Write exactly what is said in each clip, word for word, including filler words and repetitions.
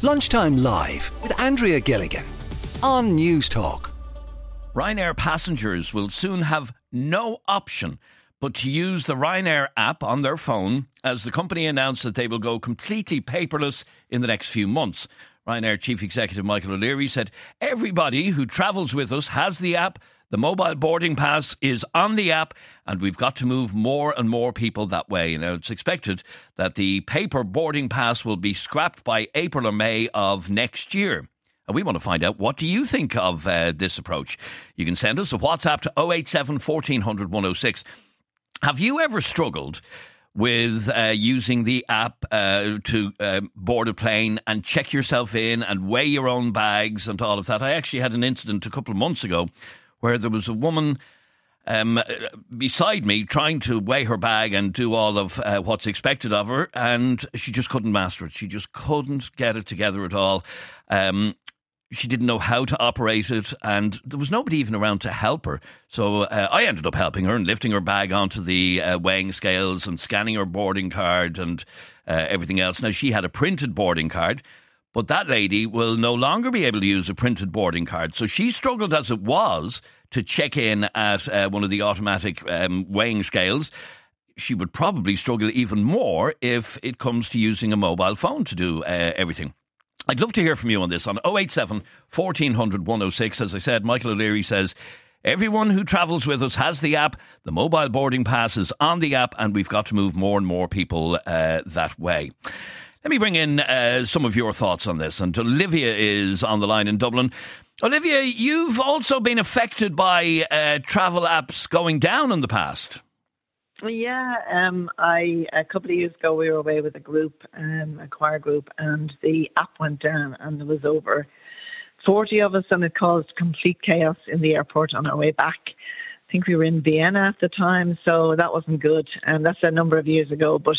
Lunchtime Live with Andrea Gilligan on News Talk. Ryanair passengers will soon have no option but to use the Ryanair app on their phone, as the company announced that they will go completely paperless in the next few months. Ryanair Chief Executive Michael O'Leary said, "Everybody who travels with us has the app. The mobile boarding pass is on the app, and we've got to move more and more people that way." Now, it's expected that the paper boarding pass will be scrapped by April or May of next year. And we want to find out, what do you think of uh, this approach? You can send us a WhatsApp to oh eight seven, fourteen hundred, one oh six. Have you ever struggled with uh, using the app uh, to uh, board a plane and check yourself in and weigh your own bags and all of that? I actually had an incident a couple of months ago where there was a woman um, beside me trying to weigh her bag and do all of uh, what's expected of her, and she just couldn't master it. She just couldn't get it together at all. Um, she didn't know how to operate it, and there was nobody even around to help her. So uh, I ended up helping her and lifting her bag onto the uh, weighing scales and scanning her boarding card and uh, everything else. Now, she had a printed boarding card, but that lady will no longer be able to use a printed boarding card. So she struggled as it was to check in at uh, one of the automatic um, weighing scales. She would probably struggle even more if it comes to using a mobile phone to do uh, everything. I'd love to hear from you on this on oh eight seven, fourteen hundred, one oh six. As I said, Michael O'Leary says, everyone who travels with us has the app. The mobile boarding pass is on the app, and we've got to move more and more people uh, that way. Let me bring in uh, some of your thoughts on this. And Olivia is on the line in Dublin. Olivia, you've also been affected by uh, travel apps going down in the past. Yeah, um, I a couple of years ago we were away with a group, um, a choir group, and the app went down, and there was over forty of us, and it caused complete chaos in the airport on our way back. I think we were in Vienna at the time, so that wasn't good, and that's a number of years ago. But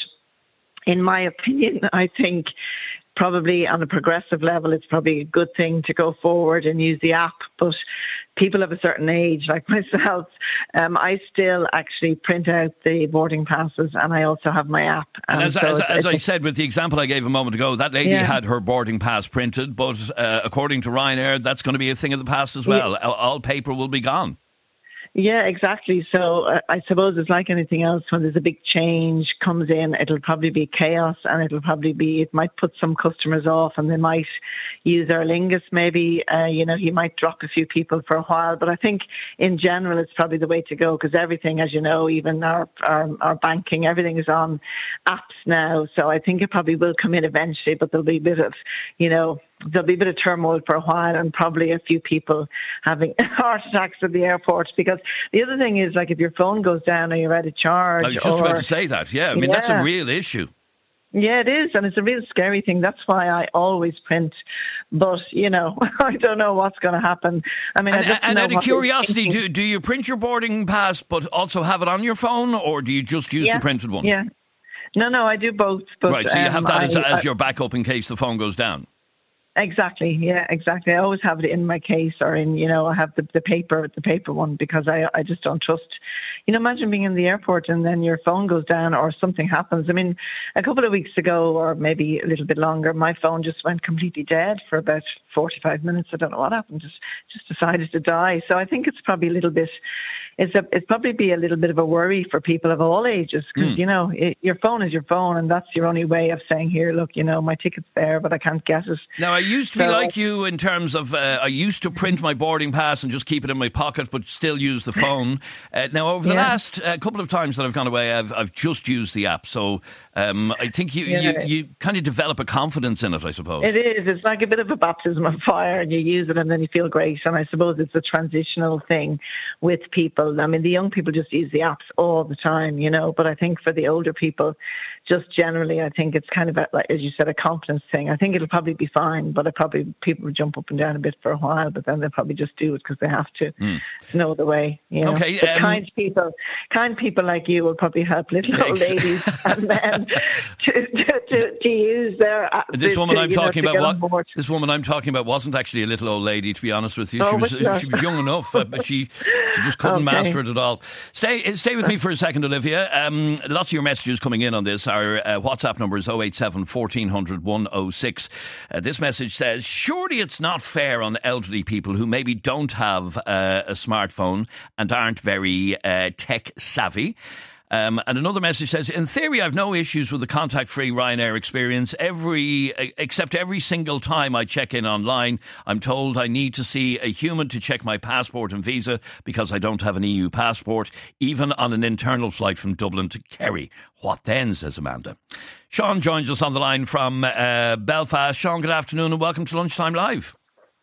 in my opinion, I think probably on a progressive level, it's probably a good thing to go forward and use the app. But people of a certain age, like myself, um, I still actually print out the boarding passes, and I also have my app. And, and as, so as, it's, as it's, I said with the example I gave a moment ago, that lady yeah. had her boarding pass printed, but uh, according to Ryanair, that's going to be a thing of the past as well. Yeah. All paper will be gone. Yeah, exactly. So uh, I suppose it's like anything else. When there's a big change comes in, it'll probably be chaos, and it'll probably be, it might put some customers off, and they might use Aer Lingus maybe. Uh, you know, he might drop a few people for a while. But I think in general, it's probably the way to go, because everything, as you know, even our, our, our banking, everything is on apps now. So I think it probably will come in eventually, but there'll be a bit of, you know, there'll be a bit of turmoil for a while, and probably a few people having heart attacks at the airport. Because the other thing is, like, if your phone goes down or you're out of charge. I was just or, about to say that, yeah. I mean, yeah. that's a real issue. Yeah, it is, and it's a real scary thing. That's why I always print. But, you know, I don't know what's going to happen. I mean, and, I just and know out of curiosity, do, do you print your boarding pass but also have it on your phone, or do you just use yeah. the printed one? Yeah. No, no, I do both. But, right, so you have that um, as, I, as your backup in case the phone goes down. Exactly. Yeah, exactly. I always have it in my case, or in, you know, I have the, the paper, the paper one, because I, I just don't trust, you know, imagine being in the airport and then your phone goes down or something happens. I mean, a couple of weeks ago, or maybe a little bit longer, my phone just went completely dead for about forty-five minutes. I don't know what happened. Just, just decided to die. So I think it's probably a little bit, it's a, it's probably be a little bit of a worry for people of all ages, because, mm. you know, it, your phone is your phone, and that's your only way of saying, here, look, you know, my ticket's there, but I can't get it. Now, I used to be so, like you in terms of, uh, I used to print my boarding pass and just keep it in my pocket, but still use the phone. Uh, now, over the yeah. last uh, couple of times that I've gone away, I've, I've just used the app. So um, I think you, yeah. you, you kind of develop a confidence in it, I suppose. It is. It's like a bit of a baptism of fire, and you use it and then you feel great. And I suppose it's a transitional thing with people. I mean, the young people just use the apps all the time, you know, but I think for the older people, just generally, I think it's kind of, a, like, as you said, a confidence thing. I think it'll probably be fine, but I probably people will jump up and down a bit for a while, but then they'll probably just do it because they have to. Mm. There's no other way. You know? Okay, but um, kind people, kind people like you will probably help little old ladies and men to, to, to, to use their. Uh, this to, woman to, I'm you know, talking about, what, this woman I'm talking about, wasn't actually a little old lady. To be honest with you, oh, she was she was young enough, uh, but she she just couldn't okay. master it at all. Stay stay with me for a second, Olivia. Um, lots of your messages coming in on this. Our uh, WhatsApp number is oh eight seven, one four zero zero, one oh six. Uh, this message says, surely it's not fair on elderly people who maybe don't have uh, a smartphone and aren't very uh, tech savvy. Um, and another message says, in theory, I've no issues with the contact-free Ryanair experience. Every except every single time I check in online, I'm told I need to see a human to check my passport and visa because I don't have an E U passport, even on an internal flight from Dublin to Kerry. What then, says Amanda. Sean joins us on the line from uh, Belfast. Sean, good afternoon and welcome to Lunchtime Live.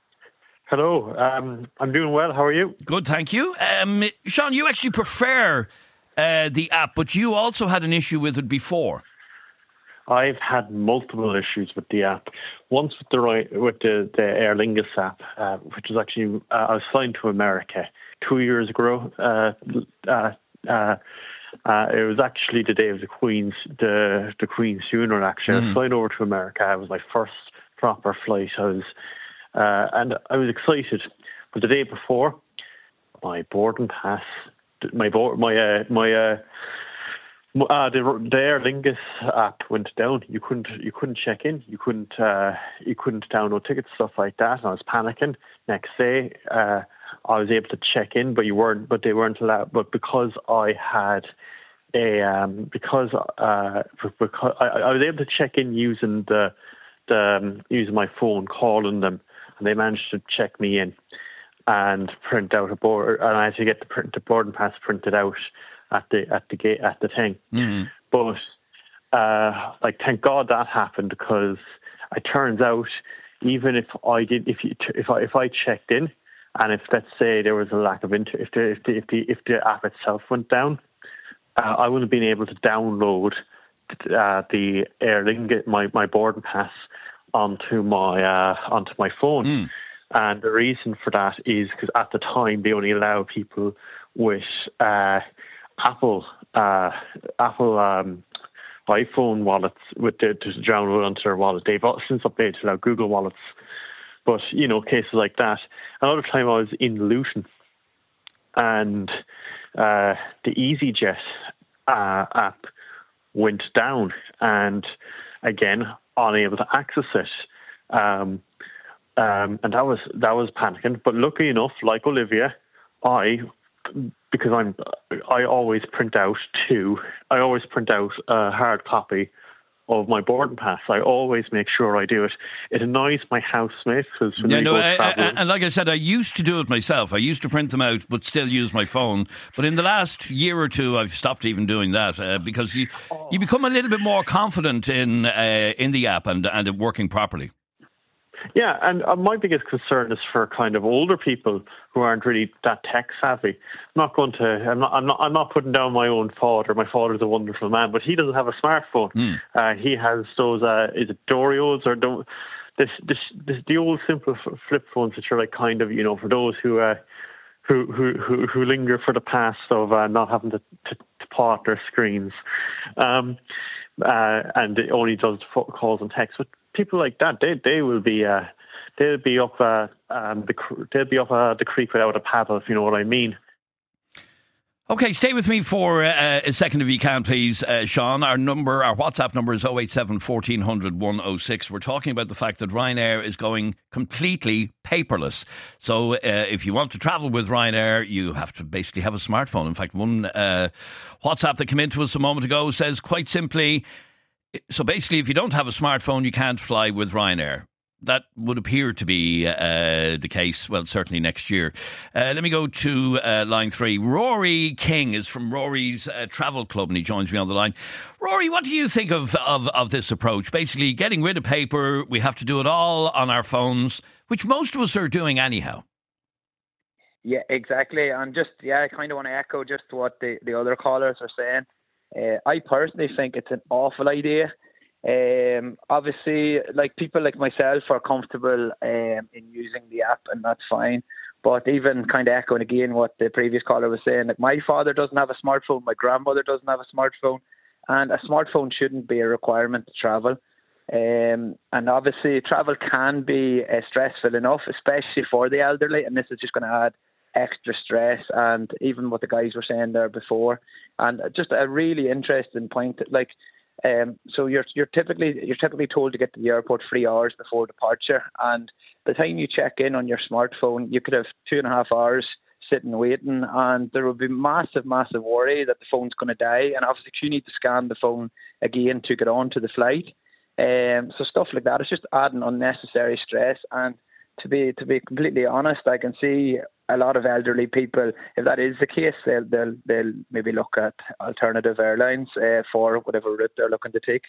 Hello, um, I'm doing well. How are you? Good, thank you. Um, Sean, you actually prefer Uh, the app, but you also had an issue with it before. I've had multiple issues with the app. Once with the with the, the Aer Lingus app, uh, which was actually uh, I was flying to America two years ago. Uh, uh, uh, uh, it was actually the day of the Queen's the the Queen's funeral. Actually, mm. I was flying over to America. It was my first proper flight. I was uh, and I was excited. But the day before, my boarding pass. My board, my uh, my uh, uh, the, the Aer Lingus app went down. You couldn't you couldn't check in. You couldn't uh, you couldn't download tickets, stuff like that. And I was panicking. Next day, uh, I was able to check in, but you weren't. But they weren't allowed. But because I had a um, because uh, because I, I was able to check in using the the um, using my phone, calling them, and they managed to check me in and print out a board, and I had to get the, print, the boarding pass printed out at the at the gate at the thing. Mm-hmm. But uh, like, thank God that happened, because it turns out even if I did, if you, if I if I checked in, and if let's say there was a lack of inter, if the if the if the, if the app itself went down, uh, I wouldn't have been able to download uh, the Aer Lingus my my boarding pass onto my uh, onto my phone. Mm. And the reason for that is because at the time they only allow people with uh, Apple uh, Apple um, iPhone wallets with the, to download onto their wallet. They've since updated to allow Google wallets, but you know, cases like that. Another time I was in Luton, and uh, the EasyJet uh, app went down, and again unable to access it. Um, Um, and that was that was panicking. But luckily enough, like Olivia, I because I'm I always print out two. I always print out a hard copy of my boarding pass. I always make sure I do it. It annoys my housemate because when yeah, we no, go I, traveling, I, and like I said, I used to do it myself. I used to print them out, but still use my phone. But in the last year or two, I've stopped even doing that uh, because you oh. you become a little bit more confident in uh, in the app and and it working properly. Yeah, and uh, my biggest concern is for kind of older people who aren't really that tech savvy. I'm not going to. I'm not. I'm not. I'm not putting down my own father. My father's a wonderful man, but he doesn't have a smartphone. Mm. Uh, he has those. Uh, is it Dorios or don't? This, this, this, the old simple flip phones, which are like kind of, you know, for those who, uh, who, who, who, who linger for the past of uh, not having to, to, to paw at their screens, um, uh, and it only does calls and texts. But people like that, they they will be uh, they'll be up uh, um, the they'll be up uh, the creek without a paddle, if you know what I mean. Okay, stay with me for uh, a second if you can, please, uh, Sean. Our number, our WhatsApp number is oh eight seven, one four zero zero, one oh six. We're talking about the fact that Ryanair is going completely paperless. So uh, if you want to travel with Ryanair, you have to basically have a smartphone. In fact, one uh, WhatsApp that came into us a moment ago says quite simply, so basically if you don't have a smartphone, you can't fly with Ryanair. That would appear to be uh, the case, well, certainly next year. Uh, let me go to uh, line three. Rory King is from Rory's uh, Travel Club, and he joins me on the line. Rory, what do you think of, of, of this approach? Basically, getting rid of paper, we have to do it all on our phones, which most of us are doing anyhow. Yeah, exactly. And just, yeah, I kind of want to echo just what the, the other callers are saying. Uh, I personally think it's an awful idea. Um, obviously, like people like myself are comfortable um, in using the app, and that's fine. But even kind of echoing again what the previous caller was saying, like my father doesn't have a smartphone, my grandmother doesn't have a smartphone, and a smartphone shouldn't be a requirement to travel. Um, and obviously, travel can be uh, stressful enough, especially for the elderly, and this is just going to add extra stress. And even what the guys were saying there before, and just a really interesting point, like. Um, so you're you're typically you're typically told to get to the airport three hours before departure, and by the time you check in on your smartphone, you could have two and a half hours sitting waiting, and there will be massive, massive worry that the phone's going to die, and obviously you need to scan the phone again to get on to the flight. Um, so stuff like that is just adding unnecessary stress. And to be to be completely honest, I can see a lot of elderly people, if that is the case, they'll they'll, they'll maybe look at alternative airlines uh, for whatever route they're looking to take.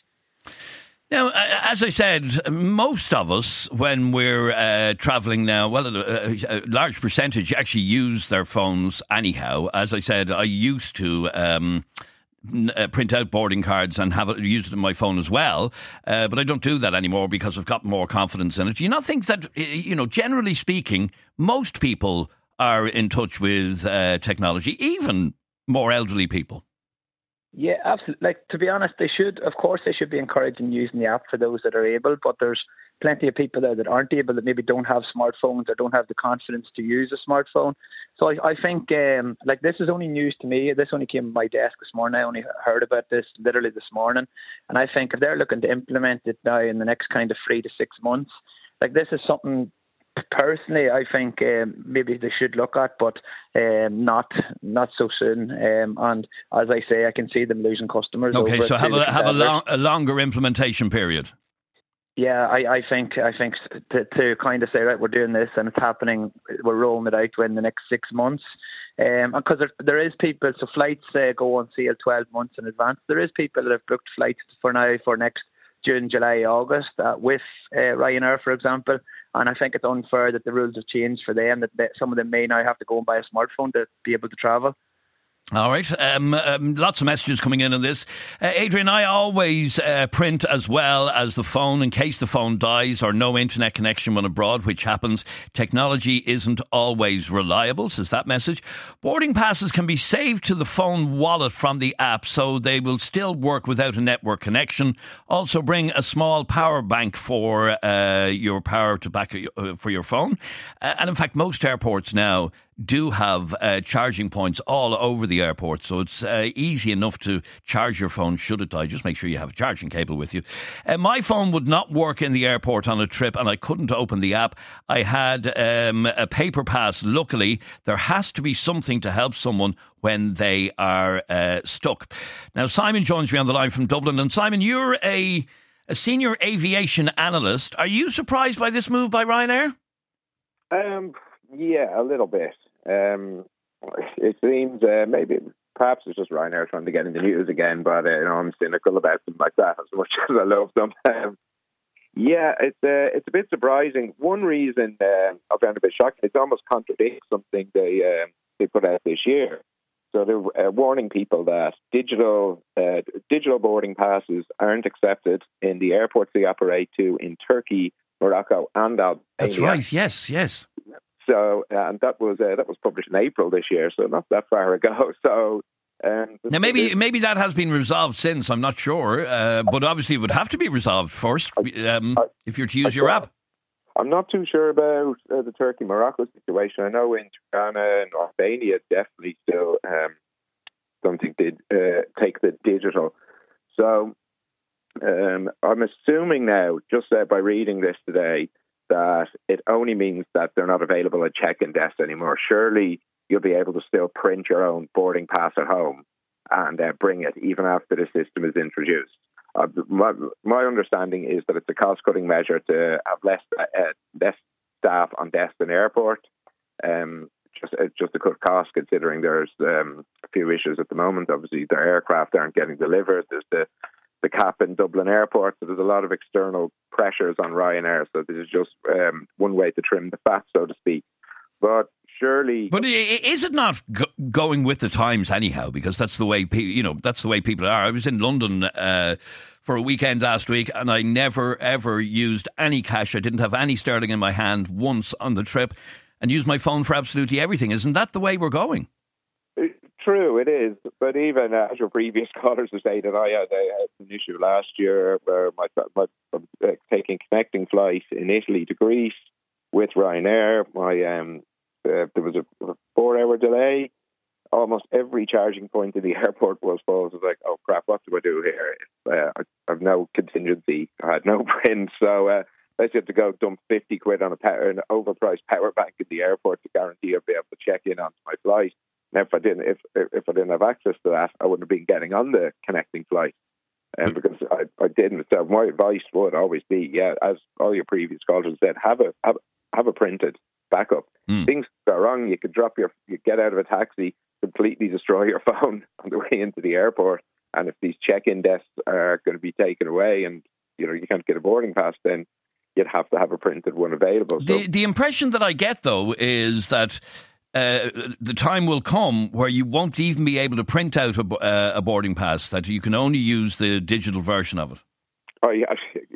Now, as I said, most of us, when we're uh, travelling now, well, a, a large percentage actually use their phones anyhow. As I said, I used to um, uh, print out boarding cards and have it used it on my phone as well, uh, but I don't do that anymore because I've got more confidence in it. Do you not think that, you know, generally speaking, most people are in touch with uh, technology, even more elderly people? Yeah, absolutely. Like, to be honest, they should, of course, they should be encouraging using the app for those that are able, but there's plenty of people there that aren't able, that maybe don't have smartphones or don't have the confidence to use a smartphone. So I, I think, um, like, this is only news to me. This only came on my desk this morning. I only heard about this literally this morning. And I think if they're looking to implement it now in the next kind of three to six months, like, this is something personally I think um, maybe they should look at, but um, not not so soon. Um, and as I say, I can see them losing customers. Okay, over so it have a have a, long, better. a longer implementation period. Yeah, I, I think I think to, to kind of say, right, we're doing this and it's happening, we're rolling it out within the next six months. Um, because there, there is people, so flights uh, go on sale twelve months in advance. There is people that have booked flights for now for next June, July, August uh, with uh, Ryanair, for example. And I think it's unfair that the rules have changed for them, that they, some of them may now have to go and buy a smartphone to be able to travel. All right. Um, um, lots of messages coming in on this. Uh, Adrian, I always uh, print as well as the phone in case the phone dies or no internet connection when abroad, which happens. Technology isn't always reliable, says that message. Boarding passes can be saved to the phone wallet from the app, so they will still work without a network connection. Also bring a small power bank for uh, your power to back uh, for your phone. Uh, and in fact, most airports now do have uh, charging points all over the airport, so it's uh, easy enough to charge your phone should it die. Just make sure you have a charging cable with you. Uh, my phone would not work in the airport on a trip, and I couldn't open the app. I had um, a paper pass. Luckily, there has to be something to help someone when they are uh, stuck. Now, Simon joins me on the line from Dublin, and Simon, you're a, a senior aviation analyst. Are you surprised by this move by Ryanair? Um. Yeah, a little bit. Um, it seems uh, maybe perhaps it's just Ryanair trying to get in the news again, but uh, you know, I'm cynical about them like that as much as I love them. Um, yeah, it's uh, it's a bit surprising. One reason uh, I found a bit shocking, it almost contradicts something they uh, they put out this year. So they're uh, warning people that digital uh, digital boarding passes aren't accepted in the airports they operate to in Turkey, Morocco, and Albania. That's right. Yes, yes. So, uh, and that was uh, that was published in April this year, so not that far ago. So, um, now maybe maybe that has been resolved since. I'm not sure, uh, but obviously it would have to be resolved first um, I, if you're to use I, your app. I'm not too sure about uh, the Turkey Morocco situation. I know in Tirana and Albania definitely still um, something did uh, take the digital. So, um, I'm assuming now, just uh, by reading this today, that it only means that they're not available at check-in desks anymore. Surely you'll be able to still print your own boarding pass at home and uh, bring it even after the system is introduced. Uh, my, my understanding is that it's a cost-cutting measure to have less uh, less staff on desks in the airport. Um, just uh, just to cut costs, considering there's um, a few issues at the moment. Obviously, their aircraft aren't getting delivered. There's the the cap in Dublin Airport, so there's a lot of external pressures on Ryanair, so this is just um, one way to trim the fat, so to speak. But surely... But is it not go- going with the times anyhow? Because that's the way, pe- you know, that's the way people are. I was in London uh, for a weekend last week, and I never, ever used any cash. I didn't have any sterling in my hand once on the trip, and used my phone for absolutely everything. Isn't that the way we're going? True, it is. But even uh, as your previous callers have stated, I had, I had an issue last year where my, my uh, taking connecting flight in Italy to Greece with Ryanair. My um, uh, there was a four-hour delay. almost every charging point in the airport was full. So I was like, oh crap, what do I do here? Uh, I have no contingency. I had no print. So uh, I just had to go dump fifty quid on a power, an overpriced power bank in the airport to guarantee I'd be able to check in on my flight. Now, if I didn't, if if I didn't have access to that, I wouldn't have been getting on the connecting flight. Um, because I, I didn't. So my advice would always be, yeah, as all your previous callers said, have a have, have a printed backup. Mm. Things go wrong. You could drop your, you get out of a taxi, completely destroy your phone on the way into the airport. And if these check-in desks are going to be taken away, and you know you can't get a boarding pass, then you'd have to have a printed one available. So, the the impression that I get though is that uh, the time will come where you won't even be able to print out a, uh, a boarding pass; that you can only use the digital version of it. Oh, yeah,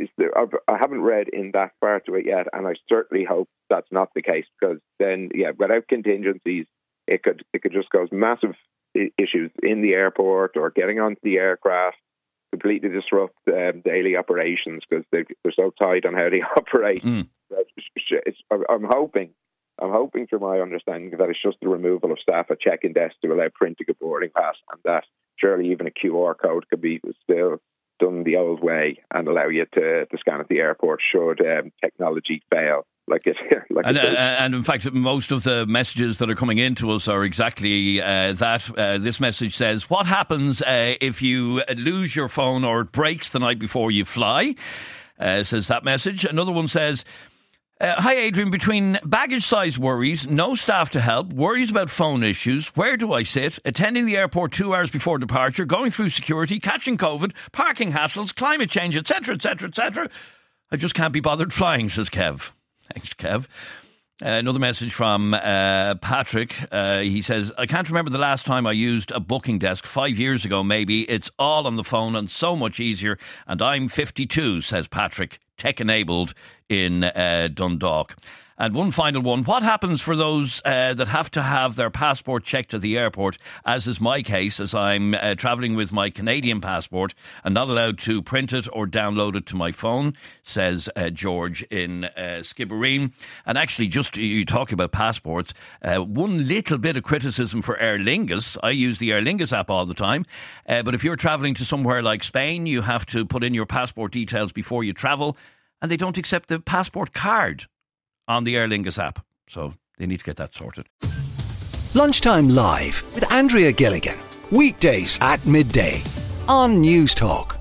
I haven't read in that far to it yet, and I certainly hope that's not the case, because then, yeah, without contingencies, it could it could just cause massive issues in the airport or getting onto the aircraft, completely disrupt um, daily operations because they, they're so tight on how they operate. Mm. It's, I'm hoping, I'm hoping, from my understanding, that it's just the removal of staff at check-in desks to allow printing a boarding pass, and that surely even a Q R code could be still done the old way and allow you to, to scan at the airport should um, technology fail. Like it, like and, it uh, and in fact, most of the messages that are coming into us are exactly uh, that. Uh, this message says, what happens uh, if you lose your phone or it breaks the night before you fly? Uh, says that message. Another one says, Uh, hi, Adrian. Between baggage size worries, no staff to help, worries about phone issues, where do I sit, attending the airport two hours before departure, going through security, catching COVID, parking hassles, climate change, et cetera, et cetera, et cetera. I just can't be bothered flying, says Kev. Thanks, Kev. Uh, another message from uh, Patrick. Uh, he says, I can't remember the last time I used a booking desk, five years ago maybe. It's all on the phone and so much easier. And I'm fifty-two, says Patrick, tech-enabled in uh, Dundalk. And one final one. What happens for those uh, that have to have their passport checked at the airport, as is my case, as I'm uh, travelling with my Canadian passport and not allowed to print it or download it to my phone, says uh, George in uh, Skibbereen. And actually, just you talk about passports, uh, one little bit of criticism for Aer Lingus. I use the Aer Lingus app all the time. Uh, but if you're travelling to somewhere like Spain, you have to put in your passport details before you travel, and they don't accept the passport card on the Aer Lingus app. So they need to get that sorted. Lunchtime Live with Andrea Gilligan. Weekdays at midday on News Talk.